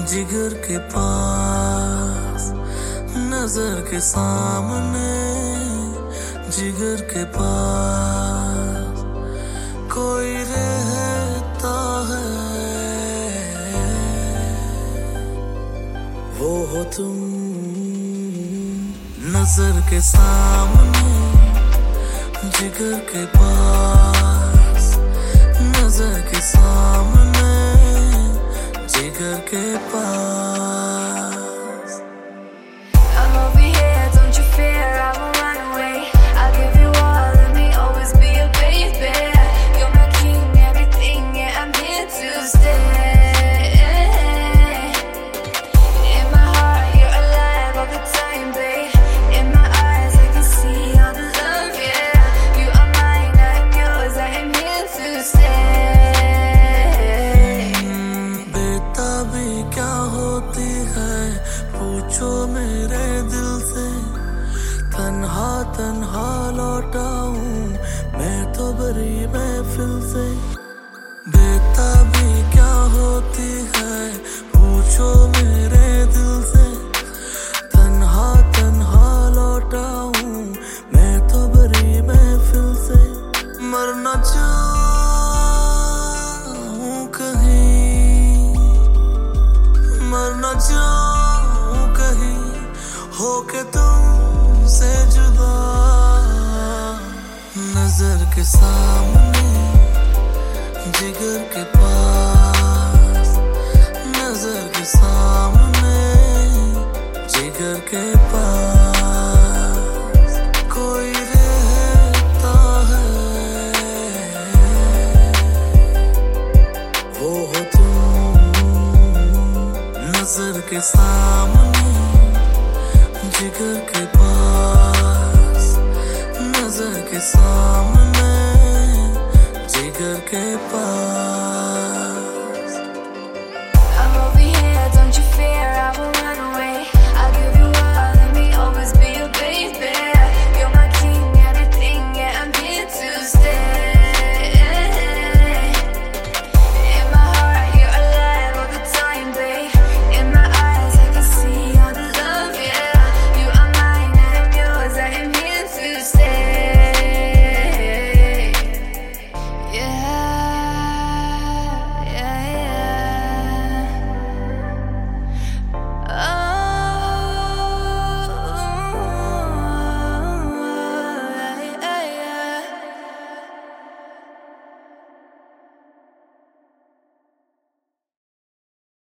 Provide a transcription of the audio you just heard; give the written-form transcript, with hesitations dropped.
जिगर के पास, नजर के सामने, जिगर के पास कोई रहता है। वो हो तुम, नजर के सामने, जिगर के पास, नजर के सामने, जिगर के पास। I'm over here, don't you fear, I won't run away. I'll give you all of me, always be a baby. You're my king, everything, yeah, I'm here to stay. In my heart, you're alive all the time, babe. In my eyes, I can see all the love, yeah. You are mine, I am yours, I am here to stay. बेताबी क्या होती है पूछो मेरे दिल से, तन्हा तन्हा लौटा हूँ मैं तो बड़ी महफिल से। बेताबी क्या होती है पूछो मेरे दिल से, तन्हा तन्हा लौटा हूँ मैं तो बड़ी महफिल से। मरना चाहूँ कहीं, मरना चाहूँ कहीं होके तुमसे जुदा। नजर के सामने, जिगर के पास, नजर के सामने, जिगर के पास कोई रहता है। वो हो तुम, नजर के सामने, जिगर के पास, नजर के सामने, जिगर के पास।